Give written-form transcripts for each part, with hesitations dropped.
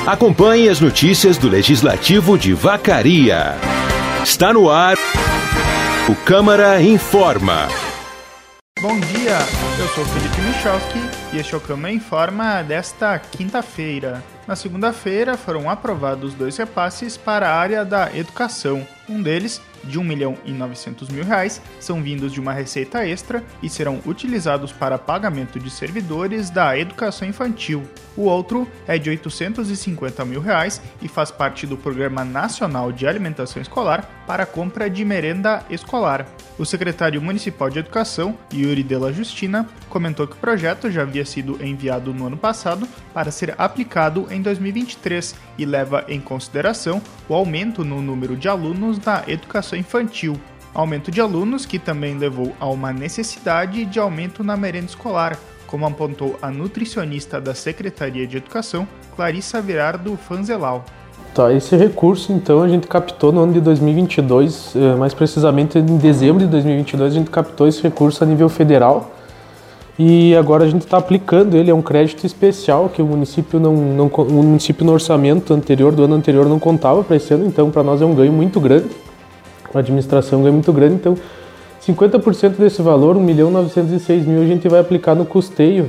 Acompanhe as notícias do Legislativo de Vacaria. Está no ar o Câmara Informa. Bom dia, eu sou Felipe Michalski e este é o Câmara Informa desta quinta-feira. Na segunda-feira foram aprovados 2 repasses para a área da educação. Um deles, de R$ 1.900.000, são vindos de uma receita extra e serão utilizados para pagamento de servidores da educação infantil. O outro é de R$ 850.000 e faz parte do Programa Nacional de Alimentação Escolar para a compra de merenda escolar. O secretário municipal de Educação, Yuri Della Justina, comentou que o projeto já havia sido enviado no ano passado para ser aplicado em 2023 e leva em consideração o aumento no número de alunos da educação infantil. Aumento de alunos que também levou a uma necessidade de aumento na merenda escolar, como apontou a nutricionista da Secretaria de Educação, Clarissa Virardo Fanzelau. Tá, esse recurso, então, a gente captou no ano de 2022, mais precisamente em dezembro de 2022, a gente captou esse recurso a nível federal e agora a gente está aplicando ele, é um crédito especial que o município no orçamento anterior, do ano anterior, não contava para esse ano, então para nós é um ganho muito grande, a administração é um ganho muito grande, então 50% desse valor, R$ 1.906.000, a gente vai aplicar no custeio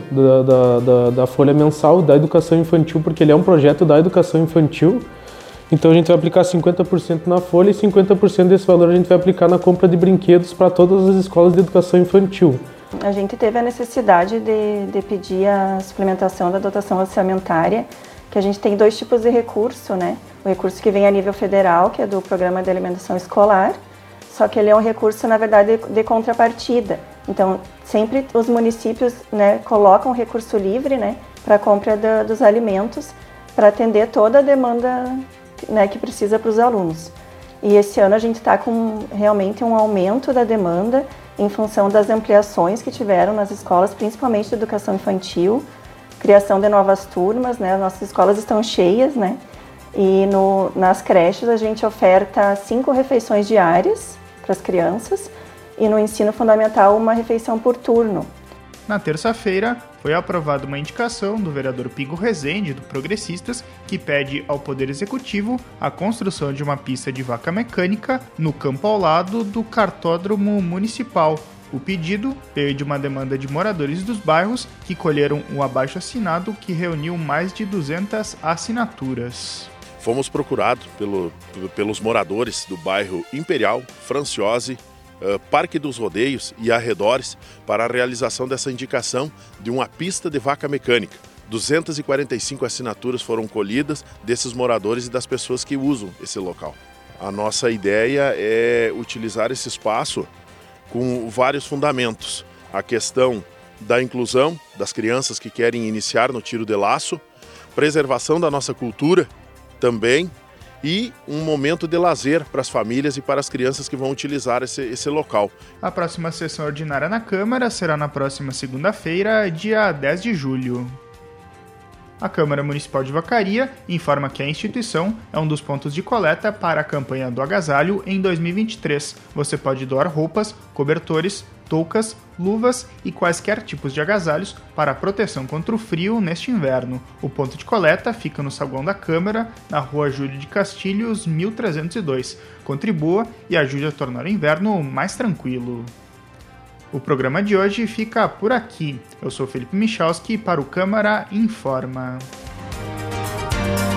da folha mensal da educação infantil, porque ele é um projeto da educação infantil. Então a gente vai aplicar 50% na folha e 50% desse valor a gente vai aplicar na compra de brinquedos para todas as escolas de educação infantil. A gente teve a necessidade de pedir a suplementação da dotação orçamentária, que a gente tem 2 tipos de recurso, né? O recurso que vem a nível federal, que é do Programa de Alimentação Escolar, só que ele é um recurso, na verdade, de contrapartida. Então, sempre os municípios, né, colocam recurso livre, né, para a compra dos alimentos, para atender toda a demanda, né, que precisa para os alunos. E esse ano a gente está com realmente um aumento da demanda em função das ampliações que tiveram nas escolas, principalmente de educação infantil, criação de novas turmas, né, as nossas escolas estão cheias, né, e nas creches a gente oferta 5 refeições diárias para as crianças e no ensino fundamental 1 refeição por turno. Na terça-feira, foi aprovada uma indicação do vereador Pingo Rezende, do Progressistas, que pede ao Poder Executivo a construção de uma pista de vaca mecânica no campo ao lado do cartódromo municipal. O pedido veio de uma demanda de moradores dos bairros que colheram um abaixo-assinado que reuniu mais de 200 assinaturas. Fomos procurados pelos moradores do bairro Imperial, Franciose, Parque dos Rodeios e arredores para a realização dessa indicação de uma pista de vaca mecânica. 245 assinaturas foram colhidas desses moradores e das pessoas que usam esse local. A nossa ideia é utilizar esse espaço com vários fundamentos. A questão da inclusão das crianças que querem iniciar no tiro de laço, preservação da nossa cultura também, e um momento de lazer para as famílias e para as crianças que vão utilizar esse local. A próxima sessão ordinária na Câmara será na próxima segunda-feira, dia 10 de julho. A Câmara Municipal de Vacaria informa que a instituição é um dos pontos de coleta para a campanha do agasalho em 2023. Você pode doar roupas, cobertores, toucas, luvas e quaisquer tipos de agasalhos para a proteção contra o frio neste inverno. O ponto de coleta fica no saguão da Câmara, na rua Júlio de Castilhos, 1302. Contribua e ajude a tornar o inverno mais tranquilo. O programa de hoje fica por aqui. Eu sou Felipe Michalski para o Câmara Informa.